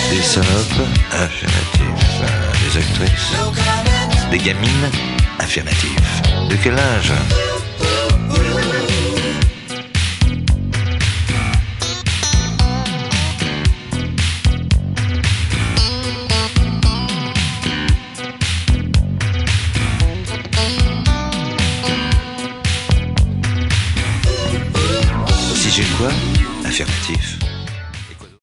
Des salopes? Affirmatif. Des actrices? Des gamines? Affirmatif. De quel âge? Si j'ai quoi? Affirmatif.